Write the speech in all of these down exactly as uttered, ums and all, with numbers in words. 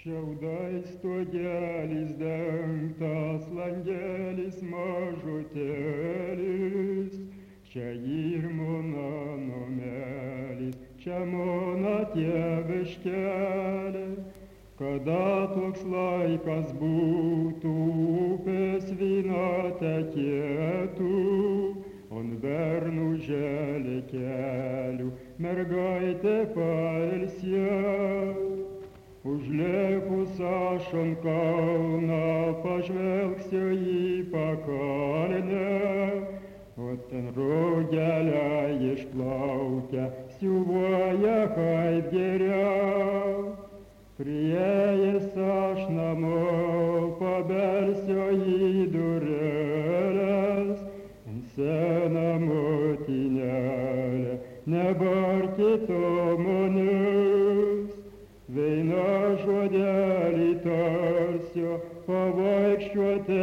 Šiaudais stogelis dengtas langelis mažutėlis, čia ir mano namelis, čia mano tėviškelė. Kada toks laikas būtų, upės vyno tekėtų, on bernų želė kelių, mergaitė pailsėtų. Užlėkus aš ant kalną pažvelgsiu į pakalnę, o ten rugelė išplaukia, siuvuoja kaip geriau. Priėjęs aš namo pabelsiu į dureles, seną motinėlę, nebarkit manęs. Veina žodelį tarsiu, pavaikščiuoti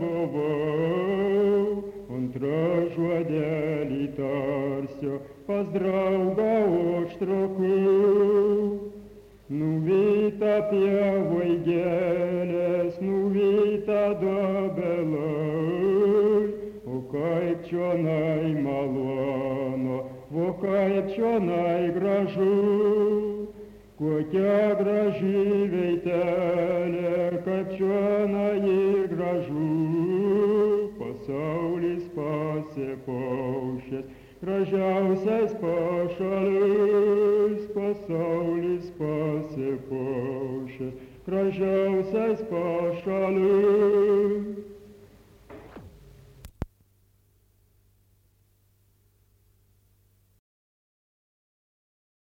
buvau, antrą žodelį tarsiu, pas draugą užtrukau. Nuvyta pievoj gėlės, nuvyta dobelai, o kaip čionai malonu, o kaip čionai gražu. Kokia graži veitelė, kaip čionai gražu, pasaulis pasipaušęs, gražiausias